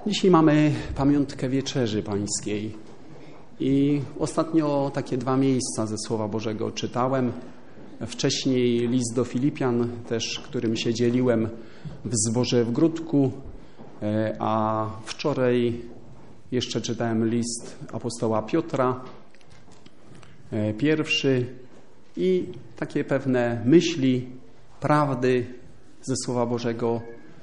Dzisiaj mamy pamiątkę Wieczerzy Pańskiej i ostatnio takie 2 miejsca ze Słowa Bożego czytałem. Wcześniej list do Filipian, też którym się dzieliłem w zborze w Gródku, a wczoraj jeszcze czytałem list apostoła Piotra, pierwszy, i takie pewne myśli, prawdy ze Słowa Bożego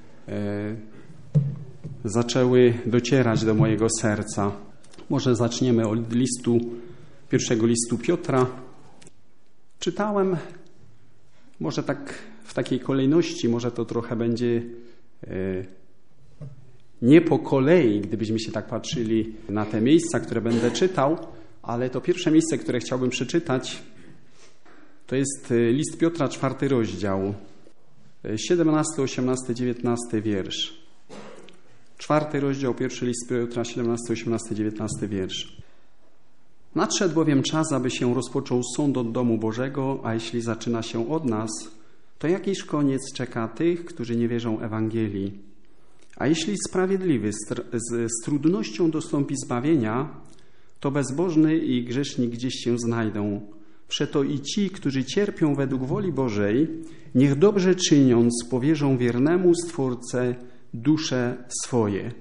zaczęły docierać do mojego serca. Może zaczniemy od pierwszego listu Piotra. Czytałem, może tak w takiej kolejności, może to trochę będzie nie po kolei, gdybyśmy się tak patrzyli na te miejsca, które będę czytał, ale to pierwsze miejsce, które chciałbym przeczytać, to jest list Piotra, 4 rozdział, 17, 18, 19 wiersz. 4 rozdział, pierwszy list Piotra, 17, 18, 19 wiersz. Nadszedł bowiem czas, aby się rozpoczął sąd od domu Bożego, a jeśli zaczyna się od nas, to jakiż koniec czeka tych, którzy nie wierzą Ewangelii? A jeśli sprawiedliwy z trudnością dostąpi zbawienia, to bezbożny i grzesznik gdzieś się znajdą. Przeto i ci, którzy cierpią według woli Bożej, niech dobrze czyniąc powierzą wiernemu Stwórcy dusze swoje.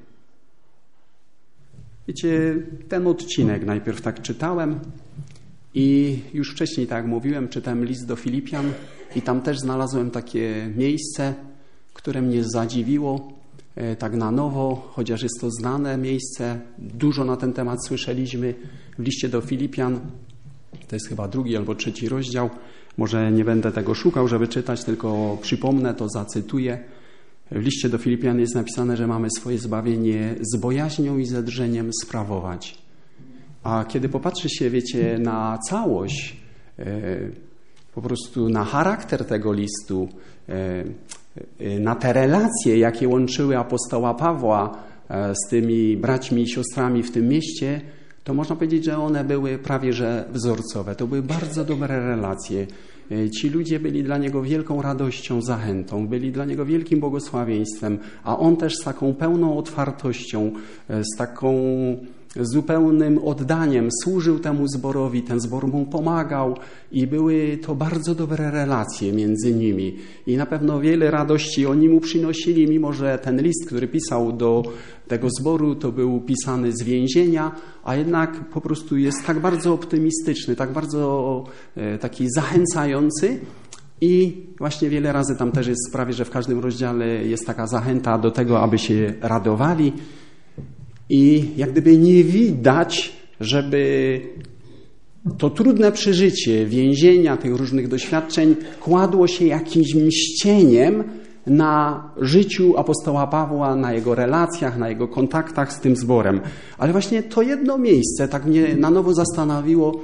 Wiecie, ten odcinek najpierw tak czytałem i już wcześniej, tak jak mówiłem, czytałem list do Filipian i tam też znalazłem takie miejsce, które mnie zadziwiło tak na nowo, chociaż jest to znane miejsce. Dużo na ten temat słyszeliśmy w liście do Filipian. To jest chyba 2 albo 3 rozdział. Może nie będę tego szukał, żeby czytać, tylko przypomnę, to zacytuję. W liście do Filipian jest napisane, że mamy swoje zbawienie z bojaźnią i ze drżeniem sprawować. A kiedy popatrzy się, wiecie, na całość, po prostu na charakter tego listu, na te relacje, jakie łączyły apostoła Pawła z tymi braćmi i siostrami w tym mieście, to można powiedzieć, że one były prawie że wzorcowe. To były bardzo dobre relacje. Ci ludzie byli dla niego wielką radością, zachętą, byli dla niego wielkim błogosławieństwem, a on też z taką pełną otwartością, z taką zupełnym oddaniem służył temu zborowi, ten zbor mu pomagał i były to bardzo dobre relacje między nimi. I na pewno wiele radości oni mu przynosili, mimo że ten list, który pisał do tego zboru, to był pisany z więzienia, a jednak po prostu jest tak bardzo optymistyczny, tak bardzo taki zachęcający. I właśnie wiele razy tam też jest prawie, że w każdym rozdziale jest taka zachęta do tego, aby się radowali. I jak gdyby nie widać, żeby to trudne przeżycie więzienia, tych różnych doświadczeń kładło się jakimś cieniem na życiu apostoła Pawła, na jego relacjach, na jego kontaktach z tym zborem. Ale właśnie to jedno miejsce tak mnie na nowo zastanowiło,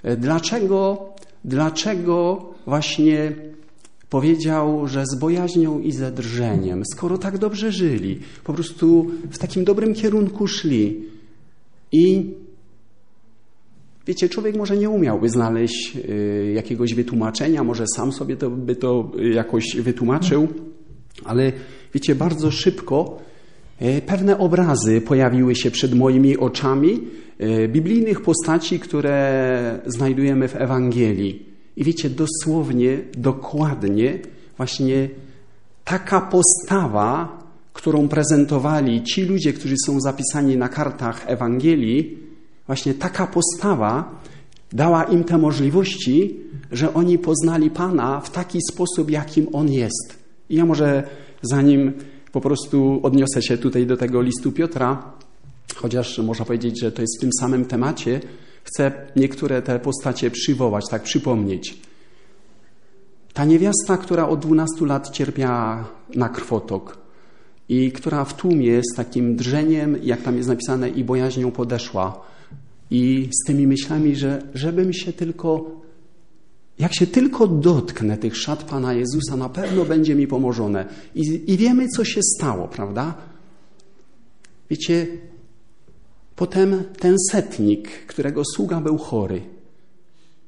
dlaczego właśnie powiedział, że z bojaźnią i ze drżeniem, skoro tak dobrze żyli, po prostu w takim dobrym kierunku szli. I wiecie, człowiek może nie umiałby znaleźć jakiegoś wytłumaczenia, może sam sobie by to jakoś wytłumaczył, ale wiecie, bardzo szybko pewne obrazy pojawiły się przed moimi oczami biblijnych postaci, które znajdujemy w Ewangelii. I wiecie, dosłownie, dokładnie właśnie taka postawa, którą prezentowali ci ludzie, którzy są zapisani na kartach Ewangelii, właśnie taka postawa dała im te możliwości, że oni poznali Pana w taki sposób, jakim On jest. I ja może zanim po prostu odniosę się tutaj do tego listu Piotra, chociaż można powiedzieć, że to jest w tym samym temacie, chcę niektóre te postacie przywołać, tak przypomnieć. Ta niewiasta, która od 12 lat cierpiała na krwotok i która w tłumie z takim drżeniem, jak tam jest napisane, i bojaźnią podeszła. I z tymi myślami, że żebym się tylko, jak się tylko dotknę tych szat Pana Jezusa, na pewno będzie mi pomożone. I wiemy, co się stało, prawda? Wiecie, potem ten setnik, którego sługa był chory,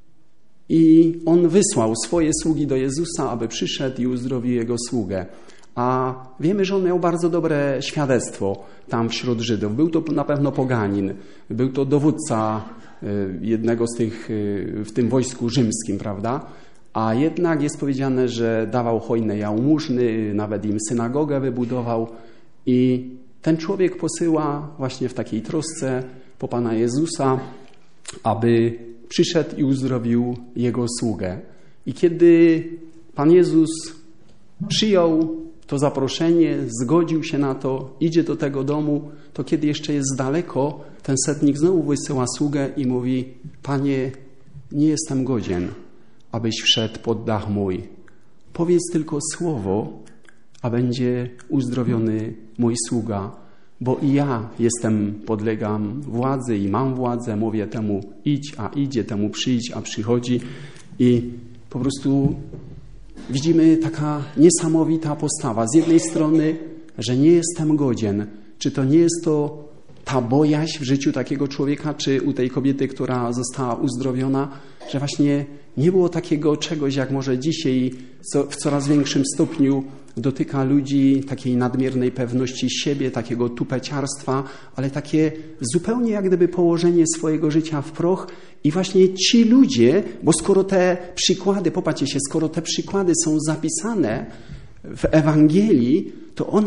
i on wysłał swoje sługi do Jezusa, aby przyszedł i uzdrowił jego sługę. a wiemy, że on miał bardzo dobre świadectwo tam wśród Żydów. Był to na pewno poganin, był to dowódca jednego z tych w tym wojsku rzymskim, prawda? A jednak jest powiedziane, że dawał hojne jałmużny, nawet im synagogę wybudował i ten człowiek posyła właśnie w takiej trosce po Pana Jezusa, aby przyszedł i uzdrowił jego sługę. I kiedy Pan Jezus przyjął to zaproszenie, zgodził się na to, idzie do tego domu, to kiedy jeszcze jest daleko, ten setnik znowu wysyła sługę i mówi: Panie, nie jestem godzien, abyś wszedł pod dach mój. Powiedz tylko słowo, a będzie uzdrowiony mój sługa, bo i ja podlegam władzy i mam władzę, mówię temu idź, a idzie, temu przyjdź, a przychodzi. I po prostu widzimy taka niesamowita postawa. Z jednej strony, że nie jestem godzien. Czy to nie jest to ta bojaźń w życiu takiego człowieka, czy u tej kobiety, która została uzdrowiona, że właśnie nie było takiego czegoś, jak może dzisiaj w coraz większym stopniu dotyka ludzi, takiej nadmiernej pewności siebie, takiego tupeciarstwa, ale takie zupełnie jak gdyby położenie swojego życia w proch. I właśnie ci ludzie, bo skoro te przykłady, popatrzcie się, skoro te przykłady są zapisane w Ewangelii, to one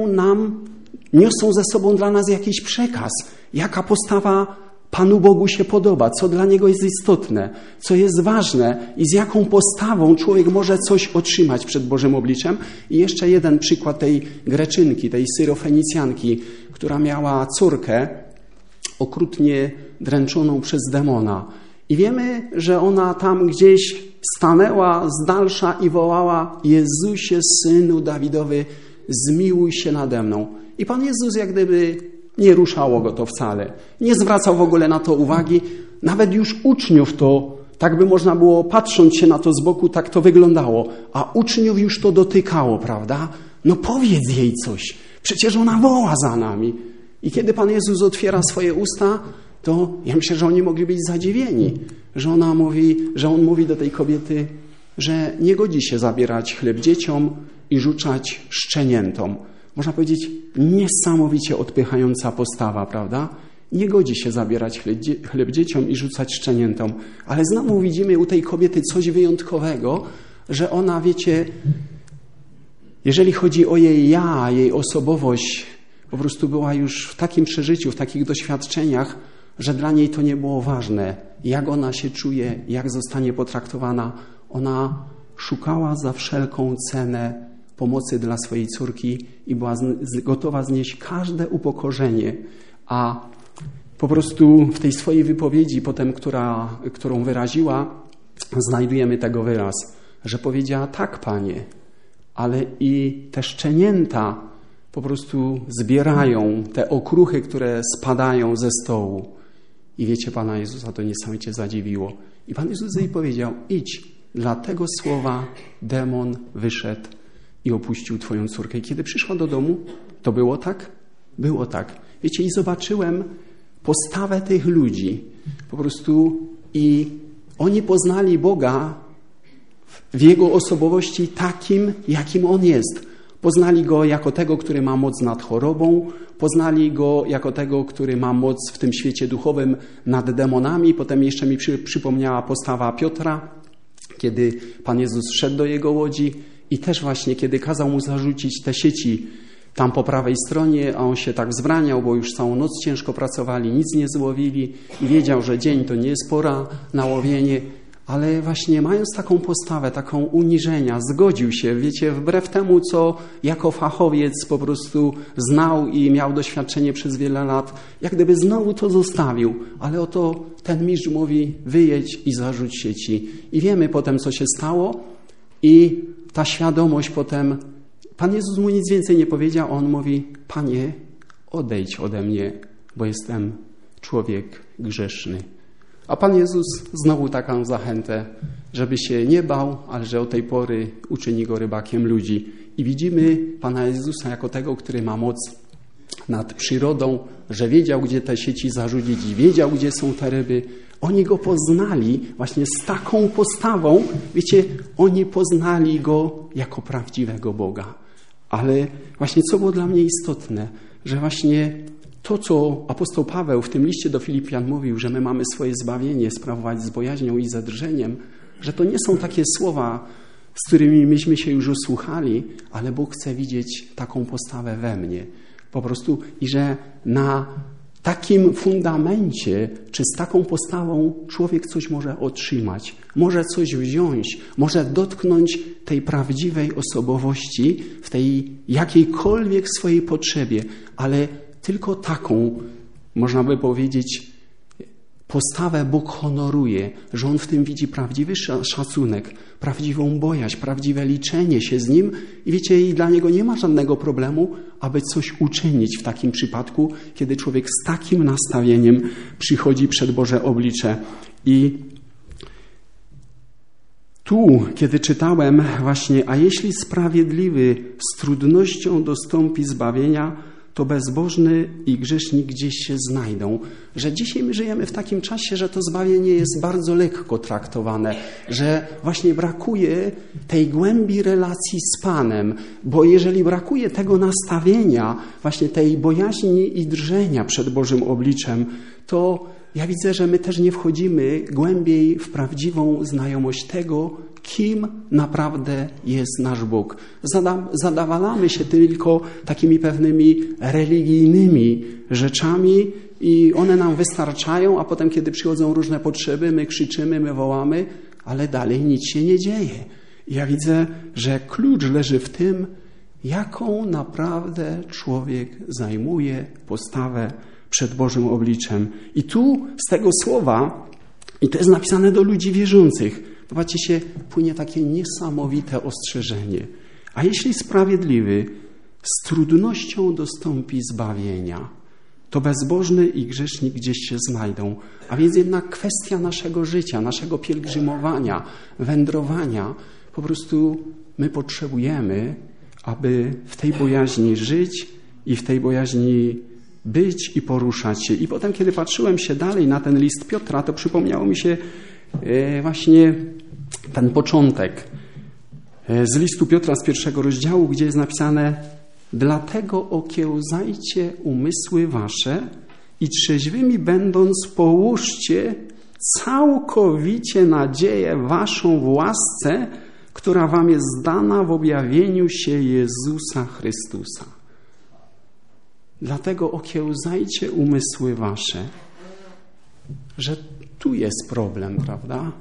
niosą ze sobą dla nas jakiś przekaz, jaka postawa Panu Bogu się podoba, co dla Niego jest istotne, co jest ważne i z jaką postawą człowiek może coś otrzymać przed Bożym obliczem. I jeszcze jeden przykład tej Greczynki, tej Syrofenicjanki, która miała córkę okrutnie dręczoną przez demona. I wiemy, że ona tam gdzieś stanęła z dalsza i wołała: Jezusie, Synu Dawidowy, zmiłuj się nade mną. I Pan Jezus jak gdyby nie ruszało go to wcale. Nie zwracał w ogóle na to uwagi. Nawet już uczniów to, tak by można było, patrząc się na to z boku, tak to wyglądało. A uczniów już to dotykało, prawda? No powiedz jej coś. Przecież ona woła za nami. I kiedy Pan Jezus otwiera swoje usta, to ja myślę, że oni mogli być zadziwieni. Że On mówi do tej kobiety, że nie godzi się zabierać chleb dzieciom i rzucać szczeniętom. Można powiedzieć, niesamowicie odpychająca postawa, prawda? Nie godzi się zabierać chleb dzieciom i rzucać szczeniętom. Ale znowu widzimy u tej kobiety coś wyjątkowego, że ona, wiecie, jeżeli chodzi o jej osobowość, po prostu była już w takim przeżyciu, w takich doświadczeniach, że dla niej to nie było ważne, jak ona się czuje, jak zostanie potraktowana. Ona szukała za wszelką cenę pomocy dla swojej córki i była gotowa znieść każde upokorzenie. A po prostu w tej swojej wypowiedzi potem, którą wyraziła, znajdujemy tego wyraz, że powiedziała: tak, Panie, ale i te szczenięta po prostu zbierają te okruchy, które spadają ze stołu. I wiecie, Pana Jezusa to niesamowicie zadziwiło. I Pan Jezus jej powiedział: idź, dla tego słowa demon wyszedł i opuścił Twoją córkę. I kiedy przyszła do domu, to było tak? Było tak. Wiecie, i zobaczyłem postawę tych ludzi. Po prostu i oni poznali Boga w Jego osobowości takim, jakim On jest. Poznali Go jako tego, który ma moc nad chorobą. Poznali Go jako tego, który ma moc w tym świecie duchowym nad demonami. Potem jeszcze mi przypomniała postawa Piotra, kiedy Pan Jezus szedł do jego łodzi i też właśnie, kiedy kazał mu zarzucić te sieci tam po prawej stronie, a on się tak wzbraniał, bo już całą noc ciężko pracowali, nic nie złowili i wiedział, że dzień to nie jest pora na łowienie, ale właśnie mając taką postawę, taką uniżenia, zgodził się, wiecie, wbrew temu, co jako fachowiec po prostu znał i miał doświadczenie przez wiele lat, jak gdyby znowu to zostawił, ale oto ten mistrz mówi: wyjedź i zarzuć sieci. I wiemy potem, co się stało i ta świadomość potem, Pan Jezus mu nic więcej nie powiedział, on mówi: Panie, odejdź ode mnie, bo jestem człowiek grzeszny. A Pan Jezus znowu taką zachętę, żeby się nie bał, ale że od tej pory uczyni go rybakiem ludzi. I widzimy Pana Jezusa jako tego, który ma moc nad przyrodą, że wiedział, gdzie te sieci zarzucić i wiedział, gdzie są te ryby. Oni Go poznali właśnie z taką postawą. Wiecie, oni poznali Go jako prawdziwego Boga. Ale właśnie co było dla mnie istotne, że właśnie to, co apostoł Paweł w tym liście do Filipian mówił, że my mamy swoje zbawienie sprawować z bojaźnią i ze drżeniem, że to nie są takie słowa, z którymi myśmy się już usłuchali, ale Bóg chce widzieć taką postawę we mnie. Po prostu i że na takim fundamencie, czy z taką postawą człowiek coś może otrzymać, może coś wziąć, może dotknąć tej prawdziwej osobowości w tej jakiejkolwiek swojej potrzebie, ale tylko taką, można by powiedzieć, postawę Bóg honoruje, że On w tym widzi prawdziwy szacunek, prawdziwą bojaźń, prawdziwe liczenie się z Nim i wiecie, i dla Niego nie ma żadnego problemu, aby coś uczynić w takim przypadku, kiedy człowiek z takim nastawieniem przychodzi przed Boże oblicze. I tu, kiedy czytałem właśnie, a jeśli sprawiedliwy z trudnością dostąpi zbawienia, to bezbożny i grzesznik gdzieś się znajdą. Że dzisiaj my żyjemy w takim czasie, że to zbawienie jest bardzo lekko traktowane, że właśnie brakuje tej głębi relacji z Panem, bo jeżeli brakuje tego nastawienia, właśnie tej bojaźni i drżenia przed Bożym obliczem, to ja widzę, że my też nie wchodzimy głębiej w prawdziwą znajomość tego, kim naprawdę jest nasz Bóg. Zadawalamy się tylko takimi pewnymi religijnymi rzeczami i one nam wystarczają, a potem, kiedy przychodzą różne potrzeby, my krzyczymy, my wołamy, ale dalej nic się nie dzieje. I ja widzę, że klucz leży w tym, jaką naprawdę człowiek zajmuje postawę przed Bożym obliczem. I tu z tego słowa, i to jest napisane do ludzi wierzących, zobaczcie się, płynie takie niesamowite ostrzeżenie. A jeśli sprawiedliwy z trudnością dostąpi zbawienia, to bezbożny i grzesznik gdzieś się znajdą. A więc jednak kwestia naszego życia, naszego pielgrzymowania, wędrowania, po prostu my potrzebujemy, aby w tej bojaźni żyć i w tej bojaźni być i poruszać się. I potem, kiedy patrzyłem się dalej na ten list Piotra, to przypomniało mi się właśnie ten początek z listu Piotra z 1 rozdziału, gdzie jest napisane: dlatego okiełzajcie umysły wasze i trzeźwymi będąc połóżcie całkowicie nadzieję waszą w łasce, która wam jest dana w objawieniu się Jezusa Chrystusa. Dlatego okiełzajcie umysły wasze, że tu jest problem, prawda?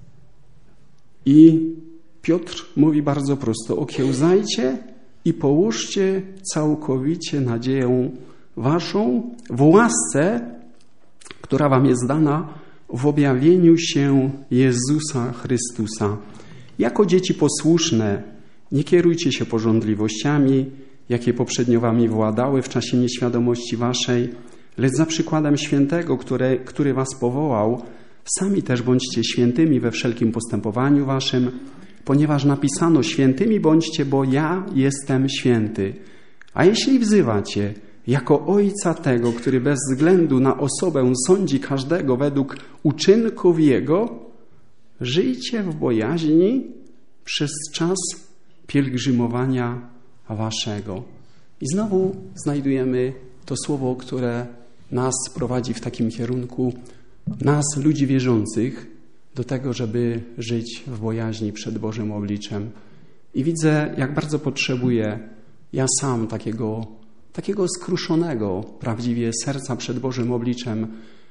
I Piotr mówi bardzo prosto: okiełzajcie i połóżcie całkowicie nadzieję waszą w łasce, która wam jest dana w objawieniu się Jezusa Chrystusa. Jako dzieci posłuszne nie kierujcie się pożądliwościami, jakie poprzednio wami władały w czasie nieświadomości waszej, lecz za przykładem świętego, który was powołał, sami też bądźcie świętymi we wszelkim postępowaniu waszym, ponieważ napisano: świętymi bądźcie, bo ja jestem święty. A jeśli wzywacie jako Ojca tego, który bez względu na osobę sądzi każdego według uczynków Jego, żyjcie w bojaźni przez czas pielgrzymowania waszego. I znowu znajdujemy to słowo, które nas prowadzi w takim kierunku, nas, ludzi wierzących, do tego, żeby żyć w bojaźni przed Bożym obliczem. I widzę, jak bardzo potrzebuję ja sam takiego skruszonego prawdziwie serca przed Bożym obliczem,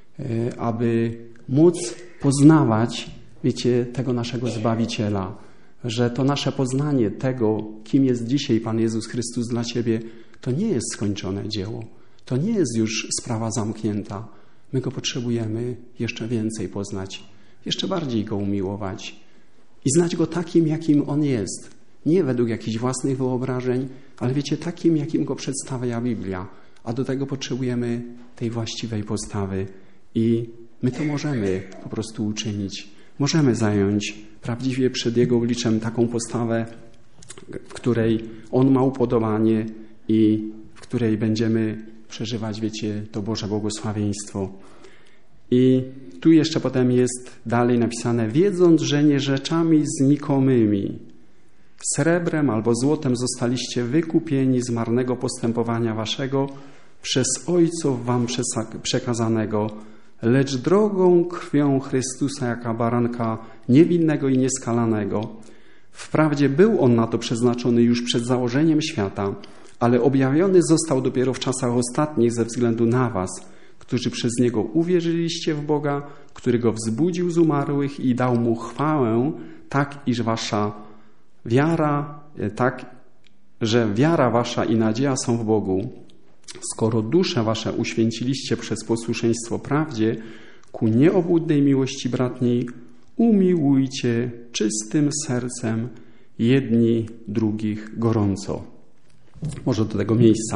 aby móc poznawać, wiecie, tego naszego Zbawiciela, że to nasze poznanie tego, kim jest dzisiaj Pan Jezus Chrystus dla Ciebie, to nie jest skończone dzieło. To nie jest już sprawa zamknięta. My Go potrzebujemy jeszcze więcej poznać, jeszcze bardziej Go umiłować i znać Go takim, jakim On jest. Nie według jakichś własnych wyobrażeń, ale wiecie, takim, jakim Go przedstawia Biblia. A do tego potrzebujemy tej właściwej postawy i my to możemy po prostu uczynić. Możemy zająć prawdziwie przed Jego obliczem taką postawę, w której On ma upodobanie i w której będziemy przeżywać, wiecie, to Boże błogosławieństwo. I tu jeszcze potem jest dalej napisane: wiedząc, że nie rzeczami znikomymi, Srebrem albo złotem zostaliście wykupieni z marnego postępowania waszego przez ojców wam przekazanego, lecz drogą krwią Chrystusa, jaka baranka niewinnego i nieskalanego. Wprawdzie był on na to przeznaczony już przed założeniem świata, ale objawiony został dopiero w czasach ostatnich ze względu na was, którzy przez Niego uwierzyliście w Boga, który Go wzbudził z umarłych i dał Mu chwałę, że wiara wasza i nadzieja są w Bogu. Skoro dusze wasze uświęciliście przez posłuszeństwo prawdzie, ku nieobłudnej miłości bratniej, umiłujcie czystym sercem jedni drugich gorąco. Może do tego miejsca.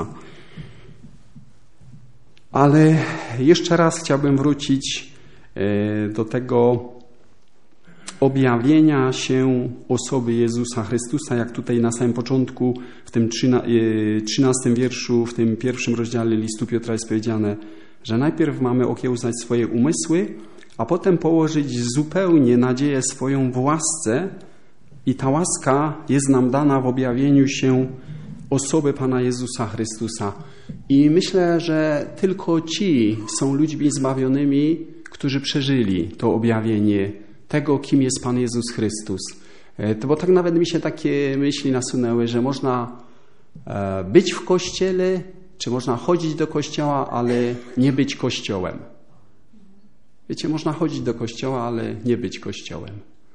Ale jeszcze raz chciałbym wrócić do tego objawienia się osoby Jezusa Chrystusa, jak tutaj na samym początku, w tym 13 wierszu, w tym pierwszym rozdziale listu Piotra jest powiedziane, że najpierw mamy okiełznać swoje umysły, a potem położyć zupełnie nadzieję swoją w łasce i ta łaska jest nam dana w objawieniu się osoby Pana Jezusa Chrystusa. I myślę, że tylko ci są ludźmi zbawionymi, którzy przeżyli to objawienie tego, kim jest Pan Jezus Chrystus. Bo tak nawet mi się takie myśli nasunęły, że można być w Kościele, czy można chodzić do Kościoła, ale nie być Kościołem. Wiecie, można chodzić do Kościoła, ale nie być Kościołem.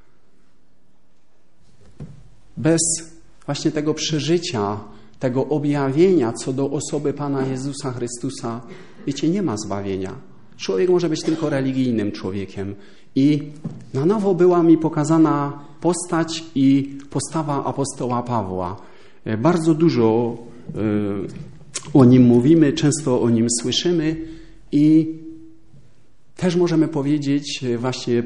Bez właśnie tego przeżycia, tego objawienia co do osoby Pana Jezusa Chrystusa, wiecie, nie ma zbawienia. Człowiek może być tylko religijnym człowiekiem. I na nowo była mi pokazana postać i postawa apostoła Pawła. Bardzo dużo o nim mówimy, często o nim słyszymy i też możemy powiedzieć, właśnie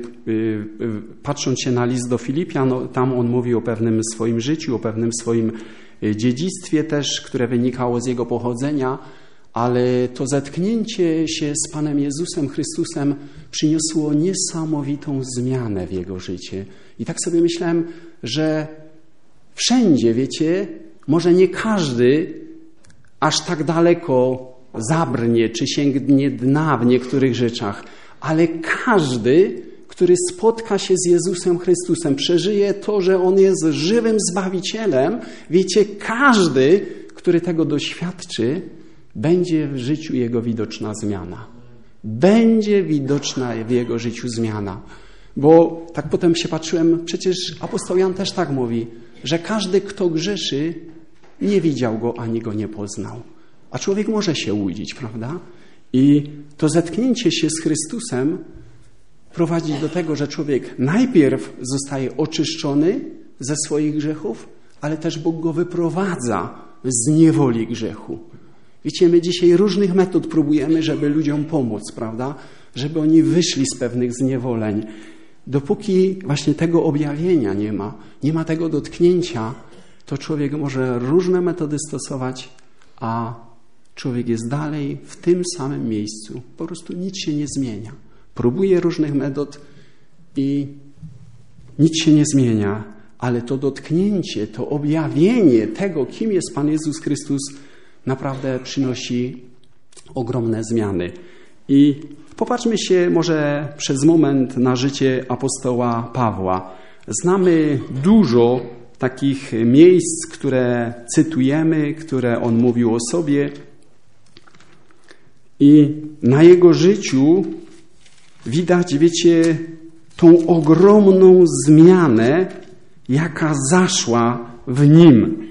patrząc się na list do Filipian, tam on mówi o pewnym swoim życiu, o pewnym swoim dziedzictwie też, które wynikało z jego pochodzenia, ale to zetknięcie się z Panem Jezusem Chrystusem przyniosło niesamowitą zmianę w jego życie. I tak sobie myślałem, że wszędzie, wiecie, może nie każdy aż tak daleko zabrnie czy sięgnie dna w niektórych rzeczach, ale każdy, który spotka się z Jezusem Chrystusem, przeżyje to, że On jest żywym Zbawicielem, wiecie, każdy, który tego doświadczy, będzie w życiu jego widoczna zmiana. Będzie widoczna w jego życiu zmiana. Bo tak potem się patrzyłem, przecież apostoł Jan też tak mówi, że każdy, kto grzeszy, nie widział Go ani Go nie poznał. A człowiek może się łudzić, prawda? I to zetknięcie się z Chrystusem prowadzi do tego, że człowiek najpierw zostaje oczyszczony ze swoich grzechów, ale też Bóg go wyprowadza z niewoli grzechu. Wiecie, my dzisiaj różnych metod próbujemy, żeby ludziom pomóc, prawda? Żeby oni wyszli z pewnych zniewoleń. Dopóki właśnie tego objawienia nie ma tego dotknięcia, to człowiek może różne metody stosować, a człowiek jest dalej w tym samym miejscu. Po prostu nic się nie zmienia. Próbuje różnych metod i nic się nie zmienia, ale to dotknięcie, to objawienie tego, kim jest Pan Jezus Chrystus, naprawdę przynosi ogromne zmiany. I popatrzmy się może przez moment na życie apostoła Pawła. Znamy dużo takich miejsc, które cytujemy, które on mówił o sobie. I na jego życiu widać, wiecie, tą ogromną zmianę, jaka zaszła w nim.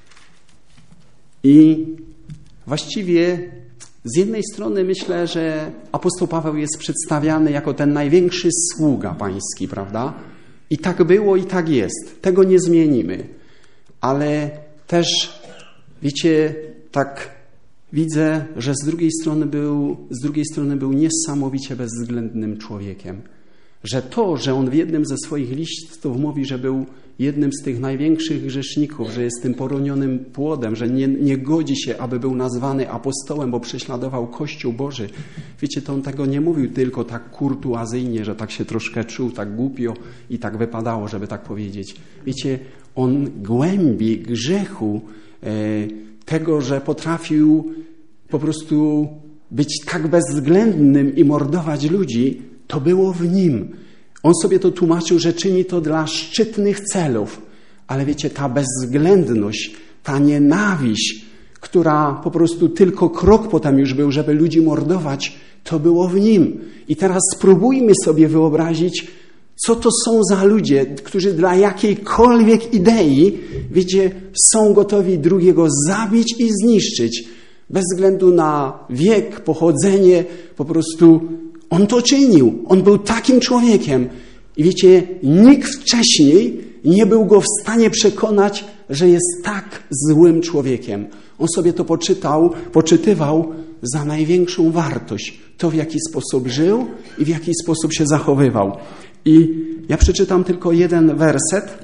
I właściwie z jednej strony myślę, że apostoł Paweł jest przedstawiany jako ten największy sługa pański, prawda? I tak było i tak jest. Tego nie zmienimy. Ale też, wiecie, tak widzę, że z drugiej strony był niesamowicie bezwzględnym człowiekiem. Że to, że on w jednym ze swoich listów mówi, że był jednym z tych największych grzeszników, że jest tym poronionym płodem, że nie godzi się, aby był nazwany apostołem, bo prześladował Kościół Boży. Wiecie, to on tego nie mówił tylko tak kurtuazyjnie, że tak się troszkę czuł, tak głupio i tak wypadało, żeby tak powiedzieć. Wiecie, on głębi grzechu, tego, że potrafił po prostu być tak bezwzględnym i mordować ludzi, to było w nim. On sobie to tłumaczył, że czyni to dla szczytnych celów. Ale wiecie, ta bezwzględność, ta nienawiść, która po prostu tylko krok potem już był, żeby ludzi mordować, to było w nim. I teraz spróbujmy sobie wyobrazić, co to są za ludzie, którzy dla jakiejkolwiek idei, wiecie, są gotowi drugiego zabić i zniszczyć. Bez względu na wiek, pochodzenie, po prostu on to czynił. On był takim człowiekiem. I wiecie, nikt wcześniej nie był go w stanie przekonać, że jest tak złym człowiekiem. On sobie to poczytywał za największą wartość. To, w jaki sposób żył i w jaki sposób się zachowywał. I ja przeczytam tylko jeden werset,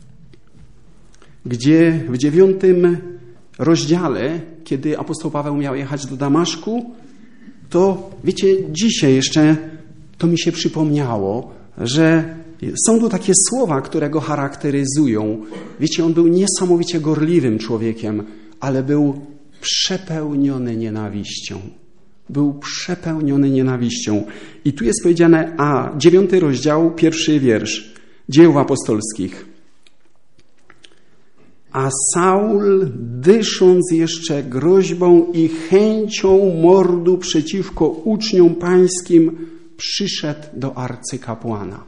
gdzie w 9 rozdziale, kiedy apostoł Paweł miał jechać do Damaszku, to wiecie, dzisiaj jeszcze to mi się przypomniało, że są tu takie słowa, które go charakteryzują. Wiecie, on był niesamowicie gorliwym człowiekiem, ale był przepełniony nienawiścią. Był przepełniony nienawiścią. I tu jest powiedziane, 9 rozdział, 1 wiersz Dzieł apostolskich. A Saul, dysząc jeszcze groźbą i chęcią mordu przeciwko uczniom pańskim, przyszedł do arcykapłana.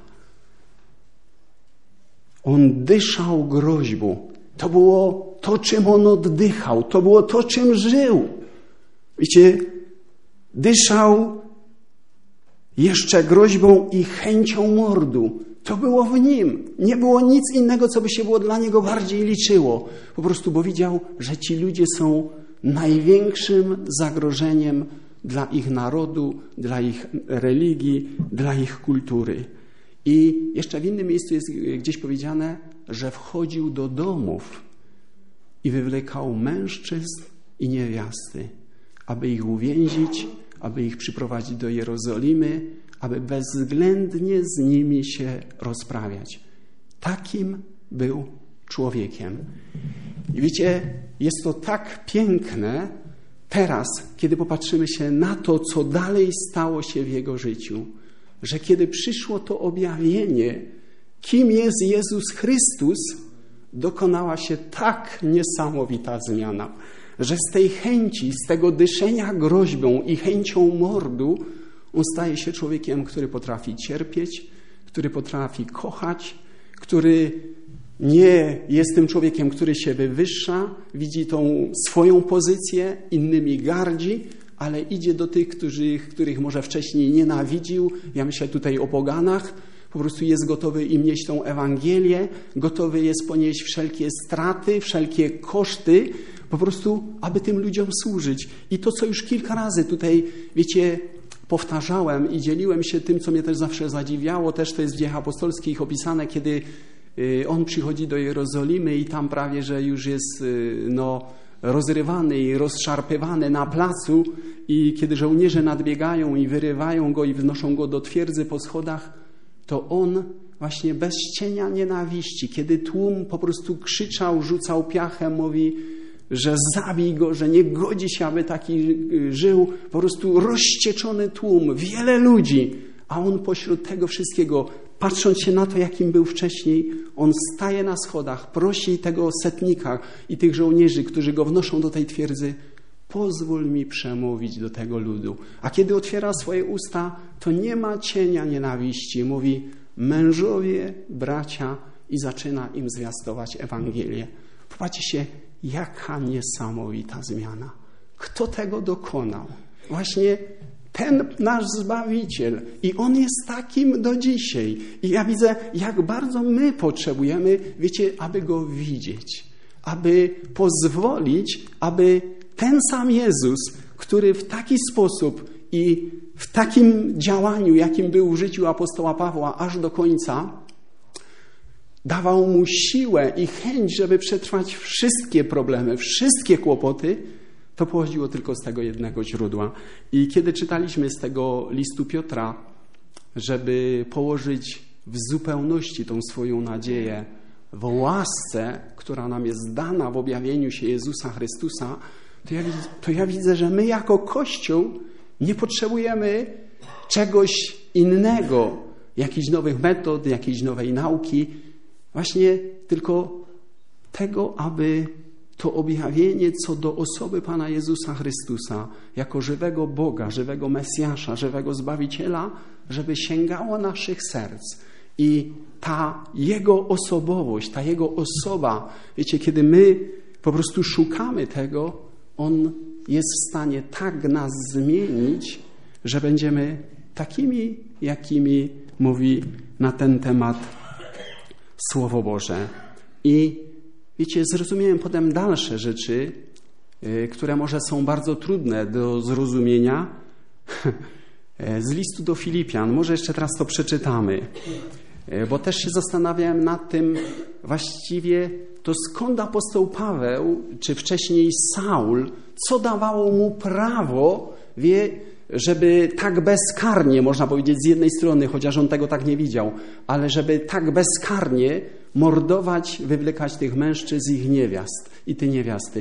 On dyszał groźbą. To było to, czym on oddychał. To było to, czym żył. Wiecie, dyszał jeszcze groźbą i chęcią mordu. To było w nim. Nie było nic innego, co by się było dla niego bardziej liczyło. Po prostu, bo widział, że ci ludzie są największym zagrożeniem dla ich narodu, dla ich religii, dla ich kultury. I jeszcze w innym miejscu jest gdzieś powiedziane, że wchodził do domów i wywlekał mężczyzn i niewiasty, aby ich uwięzić, aby ich przyprowadzić do Jerozolimy, aby bezwzględnie z nimi się rozprawiać. Takim był człowiekiem. I wiecie, jest to tak piękne teraz, kiedy popatrzymy się na to, co dalej stało się w jego życiu, że kiedy przyszło to objawienie, kim jest Jezus Chrystus, dokonała się tak niesamowita zmiana, że z tej chęci, z tego dyszenia groźbą i chęcią mordu, on staje się człowiekiem, który potrafi cierpieć, który potrafi kochać, który nie jest tym człowiekiem, który się wywyższa, widzi tą swoją pozycję, innymi gardzi, ale idzie do tych, których może wcześniej nienawidził. Ja myślę tutaj o poganach. Po prostu jest gotowy im nieść tą Ewangelię, gotowy jest ponieść wszelkie straty, wszelkie koszty, po prostu, aby tym ludziom służyć. I to, co już kilka razy tutaj, wiecie, powtarzałem i dzieliłem się tym, co mnie też zawsze zadziwiało, też to jest w Dziejach Apostolskich opisane, kiedy on przychodzi do Jerozolimy i tam prawie, że już jest rozrywany i rozszarpywany na placu i kiedy żołnierze nadbiegają i wyrywają go i wnoszą go do twierdzy po schodach, to on właśnie bez cienia nienawiści, kiedy tłum po prostu krzyczał, rzucał piachem, mówi, że zabij go, że nie godzi się, aby taki żył, po prostu rozścieczony tłum, wiele ludzi, a on pośród tego wszystkiego, patrząc się na to, jakim był wcześniej, on staje na schodach, prosi tego setnika i tych żołnierzy, którzy go wnoszą do tej twierdzy, pozwól mi przemówić do tego ludu. A kiedy otwiera swoje usta, to nie ma cienia nienawiści. Mówi, mężowie, bracia i zaczyna im zwiastować Ewangelię. Popatrzcie się, jaka niesamowita zmiana. Kto tego dokonał? Właśnie ten nasz Zbawiciel. I On jest takim do dzisiaj. I ja widzę, jak bardzo my potrzebujemy, wiecie, aby Go widzieć. Aby pozwolić, aby ten sam Jezus, który w taki sposób i w takim działaniu, jakim był w życiu apostoła Pawła aż do końca, dawał mu siłę i chęć, żeby przetrwać wszystkie problemy, wszystkie kłopoty, to pochodziło tylko z tego jednego źródła. I kiedy czytaliśmy z tego listu Piotra, żeby położyć w zupełności tą swoją nadzieję w łasce, która nam jest dana w objawieniu się Jezusa Chrystusa, to ja widzę, że my jako Kościół nie potrzebujemy czegoś innego, jakichś nowych metod, jakiejś nowej nauki, właśnie tylko tego, aby to objawienie co do osoby Pana Jezusa Chrystusa, jako żywego Boga, żywego Mesjasza, żywego Zbawiciela, żeby sięgało naszych serc. I ta Jego osobowość, ta Jego osoba, wiecie, kiedy my po prostu szukamy tego, On jest w stanie tak nas zmienić, że będziemy takimi, jakimi mówi na ten temat Słowo Boże. I wiecie, zrozumiałem potem dalsze rzeczy, które może są bardzo trudne do zrozumienia, z listu do Filipian. Może jeszcze teraz to przeczytamy, bo też się zastanawiałem nad tym właściwie, to skąd apostoł Paweł, czy wcześniej Saul, co dawało mu prawo, żeby tak bezkarnie, można powiedzieć z jednej strony, chociaż on tego tak nie widział, ale żeby tak bezkarnie mordować, wywlekać tych mężczyzn i ich niewiast i te niewiasty.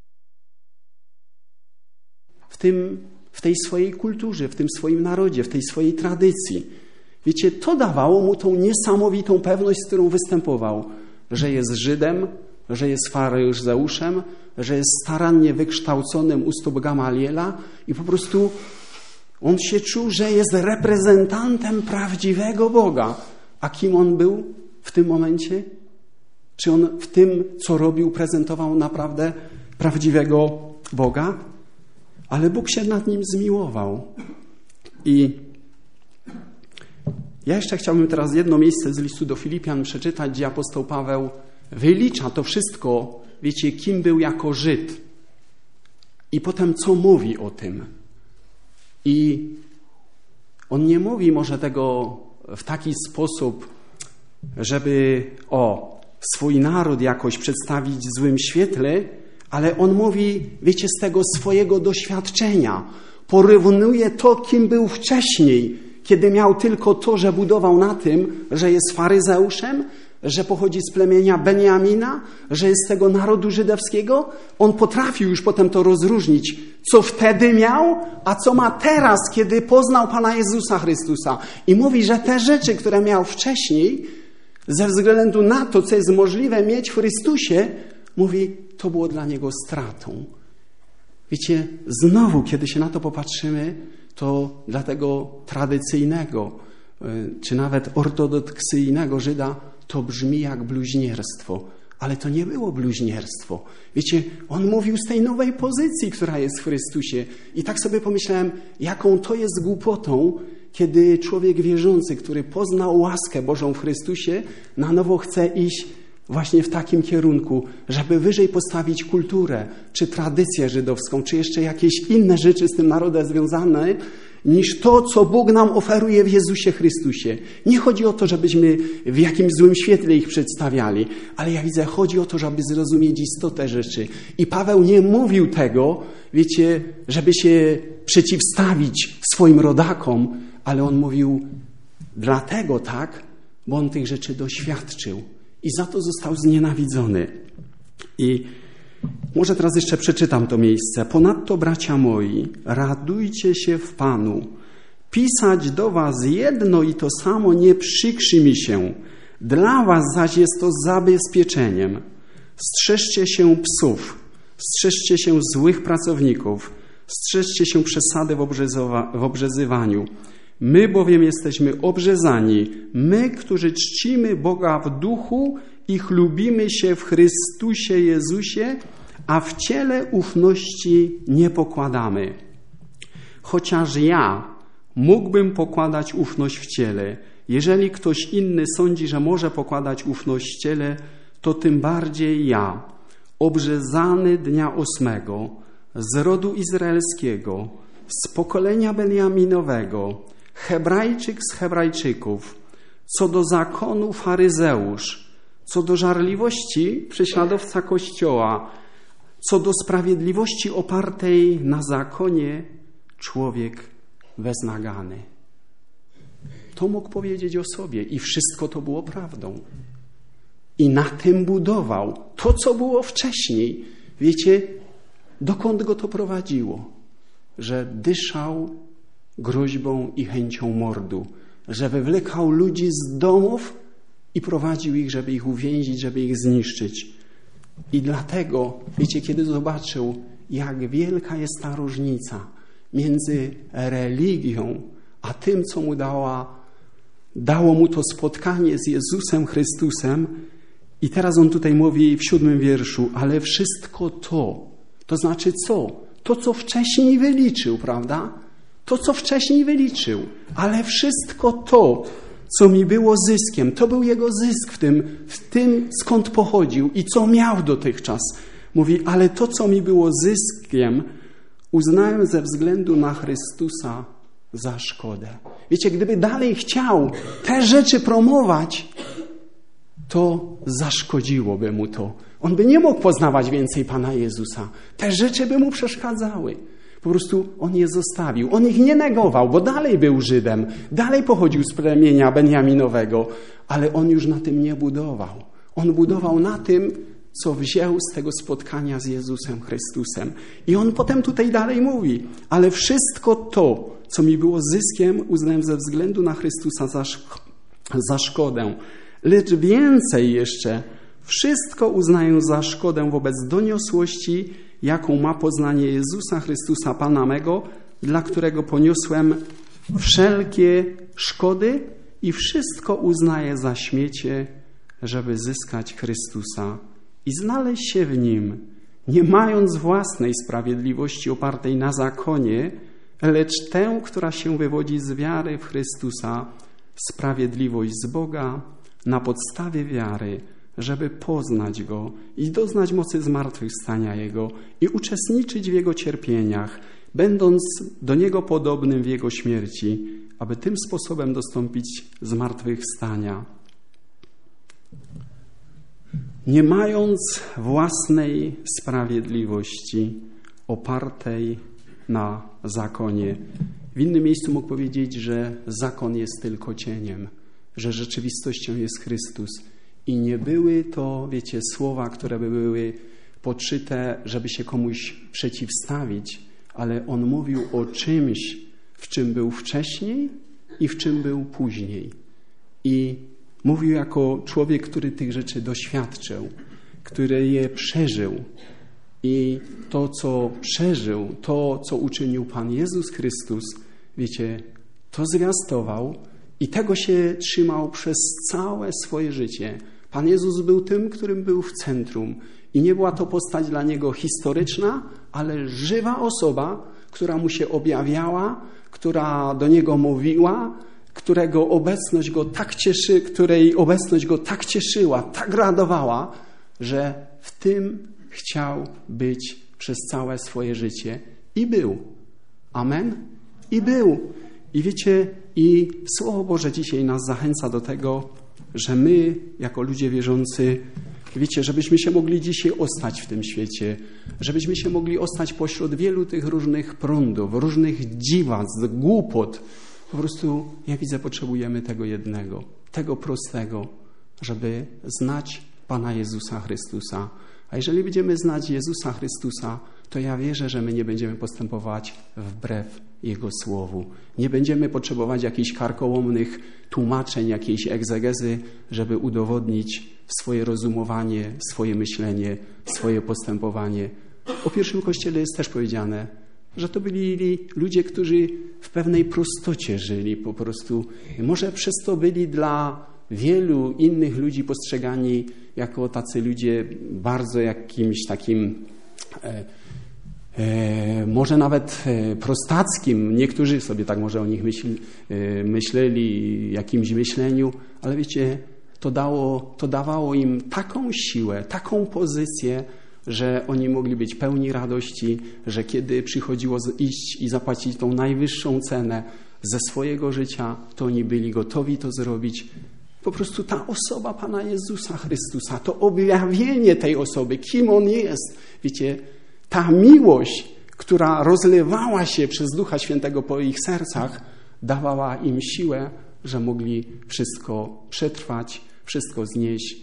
W tej swojej kulturze, w tym swoim narodzie, w tej swojej tradycji. Wiecie, to dawało mu tą niesamowitą pewność, z którą występował, że jest Żydem, że jest faryzeuszem, że jest starannie wykształconym u stóp Gamaliela i po prostu on się czuł, że jest reprezentantem prawdziwego Boga. A kim on był w tym momencie? Czy on w tym, co robił, prezentował naprawdę prawdziwego Boga? Ale Bóg się nad nim zmiłował. I ja jeszcze chciałbym teraz jedno miejsce z listu do Filipian przeczytać, gdzie apostoł Paweł wylicza to wszystko, wiecie, kim był jako Żyd. I potem co mówi o tym. I on nie mówi może tego w taki sposób, żeby swój naród jakoś przedstawić w złym świetle, ale on mówi, wiecie, z tego swojego doświadczenia. Porównuje to, kim był wcześniej, kiedy miał tylko to, że budował na tym, że jest faryzeuszem, że pochodzi z plemienia Benjamina, że jest z tego narodu żydowskiego. On potrafił już potem to rozróżnić, co wtedy miał, a co ma teraz, kiedy poznał Pana Jezusa Chrystusa. I mówi, że te rzeczy, które miał wcześniej, ze względu na to, co jest możliwe mieć w Chrystusie, mówi, to było dla niego stratą. Wiecie, znowu, kiedy się na to popatrzymy, to dla tego tradycyjnego, czy nawet ortodoksyjnego Żyda, to brzmi jak bluźnierstwo. Ale to nie było bluźnierstwo. Wiecie, on mówił z tej nowej pozycji, która jest w Chrystusie. I tak sobie pomyślałem, jaką to jest głupotą, kiedy człowiek wierzący, który poznał łaskę Bożą w Chrystusie, na nowo chce iść właśnie w takim kierunku, żeby wyżej postawić kulturę, czy tradycję żydowską, czy jeszcze jakieś inne rzeczy z tym narodem związane, niż to, co Bóg nam oferuje w Jezusie Chrystusie. Nie chodzi o to, żebyśmy w jakimś złym świetle ich przedstawiali, ale ja widzę, chodzi o to, żeby zrozumieć istotę rzeczy. I Paweł nie mówił tego, wiecie, żeby się przeciwstawić swoim rodakom, ale on mówił dlatego tak, bo on tych rzeczy doświadczył. I za to został znienawidzony. I może teraz jeszcze przeczytam to miejsce. Ponadto, bracia moi, radujcie się w Panu. Pisać do was jedno i to samo nie przykrzy mi się. Dla was zaś jest to zabezpieczeniem. Strzeżcie się psów, strzeżcie się złych pracowników, strzeżcie się przesady w obrzezywaniu. My bowiem jesteśmy obrzezani, my, którzy czcimy Boga w duchu i chlubimy się w Chrystusie Jezusie, a w ciele ufności nie pokładamy. Chociaż ja mógłbym pokładać ufność w ciele, jeżeli ktoś inny sądzi, że może pokładać ufność w ciele, to tym bardziej ja, obrzezany dnia 8, z rodu izraelskiego, z pokolenia Benjaminowego, Hebrajczyk z Hebrajczyków, co do zakonu faryzeusz, co do żarliwości prześladowca Kościoła, co do sprawiedliwości opartej na zakonie człowiek beznagany. To mógł powiedzieć o sobie i wszystko to było prawdą. I na tym budował. To, co było wcześniej. Wiecie, dokąd go to prowadziło? Że dyszał groźbą i chęcią mordu. Że wywlekał ludzi z domów i prowadził ich, żeby ich uwięzić, żeby ich zniszczyć. I dlatego, wiecie, kiedy zobaczył, jak wielka jest ta różnica między religią, a tym, co mu dało mu to spotkanie z Jezusem Chrystusem. I teraz on tutaj mówi w 7 wierszu, ale wszystko to znaczy co? To, co wcześniej wyliczył, prawda? To, co wcześniej wyliczył, ale wszystko to, co mi było zyskiem, to był jego zysk w tym, skąd pochodził i co miał dotychczas. Mówi, ale to, co mi było zyskiem, uznałem ze względu na Chrystusa za szkodę. Wiecie, gdyby dalej chciał te rzeczy promować, to zaszkodziłoby mu to. On by nie mógł poznawać więcej Pana Jezusa. Te rzeczy by mu przeszkadzały. Po prostu on je zostawił. On ich nie negował, bo dalej był Żydem. Dalej pochodził z plemienia Benjaminowego. Ale on już na tym nie budował. On budował na tym, co wziął z tego spotkania z Jezusem Chrystusem. I on potem tutaj dalej mówi, ale wszystko to, co mi było zyskiem, uznałem ze względu na Chrystusa za szkodę. Lecz więcej jeszcze, wszystko uznaję za szkodę wobec doniosłości, jaką ma poznanie Jezusa Chrystusa, Pana mego, dla którego poniosłem wszelkie szkody i wszystko uznaję za śmiecie, żeby zyskać Chrystusa i znaleźć się w Nim, nie mając własnej sprawiedliwości opartej na zakonie, lecz tę, która się wywodzi z wiary w Chrystusa, sprawiedliwość z Boga na podstawie wiary, żeby poznać Go i doznać mocy zmartwychwstania Jego i uczestniczyć w Jego cierpieniach, będąc do Niego podobnym w Jego śmierci, aby tym sposobem dostąpić zmartwychwstania. Nie mając własnej sprawiedliwości opartej na zakonie. W innym miejscu mógł powiedzieć, że zakon jest tylko cieniem, że rzeczywistością jest Chrystus. I nie były to, wiecie, słowa, które by były podszyte, żeby się komuś przeciwstawić, ale on mówił o czymś, w czym był wcześniej i w czym był później. I mówił jako człowiek, który tych rzeczy doświadczył, który je przeżył. I to, co przeżył, to, co uczynił Pan Jezus Chrystus, wiecie, to zwiastował i tego się trzymał przez całe swoje życie. Pan Jezus był tym, którym był w centrum. I nie była to postać dla Niego historyczna, ale żywa osoba, która Mu się objawiała, która do Niego mówiła, której obecność Go tak cieszyła, tak radowała, że w tym chciał być przez całe swoje życie. I był. Amen? I był. I wiecie, i Słowo Boże dzisiaj nas zachęca do tego, że my, jako ludzie wierzący, wiecie, żebyśmy się mogli dzisiaj ostać w tym świecie, żebyśmy się mogli ostać pośród wielu tych różnych prądów, różnych dziwactw, głupot. Po prostu, ja widzę, potrzebujemy tego jednego, tego prostego, żeby znać Pana Jezusa Chrystusa. A jeżeli będziemy znać Jezusa Chrystusa, to ja wierzę, że my nie będziemy postępować wbrew Jego Słowu. Nie będziemy potrzebować jakichś karkołomnych tłumaczeń, jakiejś egzegezy, żeby udowodnić swoje rozumowanie, swoje myślenie, swoje postępowanie. O pierwszym Kościele jest też powiedziane, że to byli ludzie, którzy w pewnej prostocie żyli po prostu. Może przez to byli dla wielu innych ludzi postrzegani jako tacy ludzie bardzo jakimś takim może nawet prostackim. Niektórzy sobie tak może o nich myśleli, jakimś myśleniu, ale wiecie, to dawało im taką siłę, taką pozycję, że oni mogli być pełni radości, że kiedy przychodziło iść i zapłacić tą najwyższą cenę ze swojego życia, to oni byli gotowi to zrobić. Po prostu ta osoba Pana Jezusa Chrystusa, to objawienie tej osoby, kim On jest, wiecie, ta miłość, która rozlewała się przez Ducha Świętego po ich sercach, dawała im siłę, że mogli wszystko przetrwać, wszystko znieść,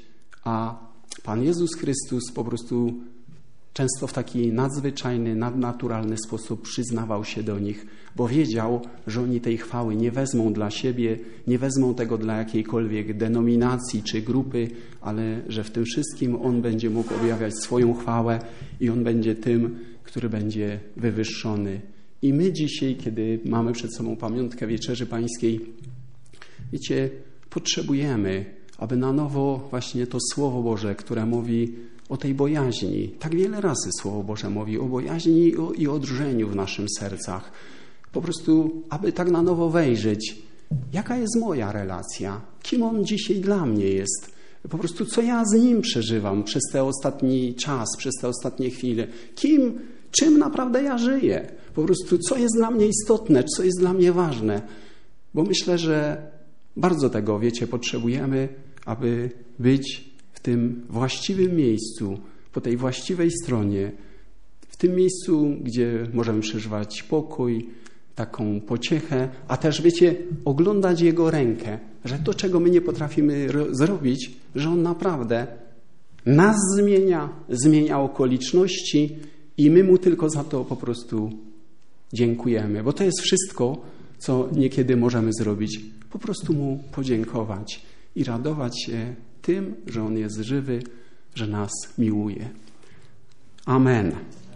a Pan Jezus Chrystus po prostu często w taki nadzwyczajny, nadnaturalny sposób przyznawał się do nich, bo wiedział, że oni tej chwały nie wezmą dla siebie, nie wezmą tego dla jakiejkolwiek denominacji czy grupy, ale że w tym wszystkim On będzie mógł objawiać swoją chwałę i On będzie tym, który będzie wywyższony. I my dzisiaj, kiedy mamy przed sobą pamiątkę Wieczerzy Pańskiej, wiecie, potrzebujemy, aby na nowo właśnie to Słowo Boże, które mówi o tej bojaźni. Tak wiele razy Słowo Boże mówi o bojaźni i o drżeniu w naszym sercach. Po prostu, aby tak na nowo wejrzeć, jaka jest moja relacja, kim On dzisiaj dla mnie jest, po prostu co ja z Nim przeżywam przez ten ostatni czas, przez te ostatnie chwile, czym naprawdę ja żyję, po prostu co jest dla mnie istotne, co jest dla mnie ważne, bo myślę, że bardzo tego, wiecie, potrzebujemy, aby być w tym właściwym miejscu, po tej właściwej stronie, w tym miejscu, gdzie możemy przeżywać pokój, taką pociechę, a też, wiecie, oglądać Jego rękę, że to, czego my nie potrafimy zrobić, że On naprawdę nas zmienia okoliczności i my Mu tylko za to po prostu dziękujemy, bo to jest wszystko, co niekiedy możemy zrobić. Po prostu Mu podziękować i radować się tym, że On jest żywy, że nas miłuje. Amen.